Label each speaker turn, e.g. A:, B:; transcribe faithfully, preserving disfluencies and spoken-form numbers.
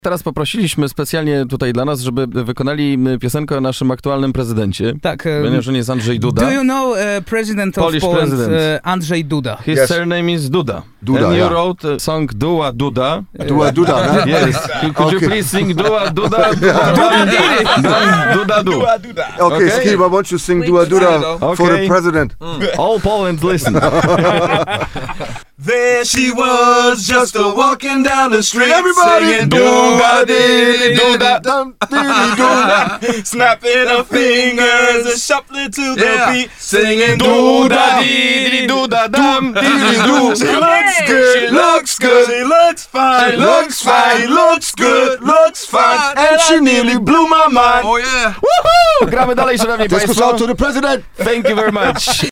A: Teraz poprosiliśmy specjalnie tutaj dla nas, żeby wykonali piosenkę o naszym aktualnym prezydencie.
B: Tak. Um,
A: Ponieważ on jest Andrzej Duda.
B: Do you know uh, president of
A: Polish
B: Poland,
A: president.
B: Uh, Andrzej Duda?
A: His
C: Yes.
A: surname is Duda.
C: Duda,
A: And you
C: yeah.
A: wrote a song Dua Duda.
C: Dua Duda, huh?
A: Yes. Could you
C: Okay.
A: please sing Dua Duda? Duda Duda. Duda Du.
C: Okay,
A: Okay.
C: Skib, I want you to sing Dua Duda
A: Okay.
C: for the president.
A: All Poland listen.
D: There she was, just a walking down the street,
C: Everybody,
D: singing
C: do-da,
D: doo-da-dee,
C: dee-dee,
D: doo-da,
C: dum, dee-dee, doo-da.
D: snapping her fingers and shuffling to the
C: Yeah.
D: beat, singing
A: Doo-da-dee, doo-da-dum, dee-dee-doo.
D: She looks good, she looks good, she looks fine,
C: She looks fine,
D: she looks good, looks fine, and she nearly blew my mind.
C: Oh yeah.
A: Woohoo! Gramy dalej, szanowni
C: Let's go
A: państwo.
C: out to the president.
A: Thank you very much.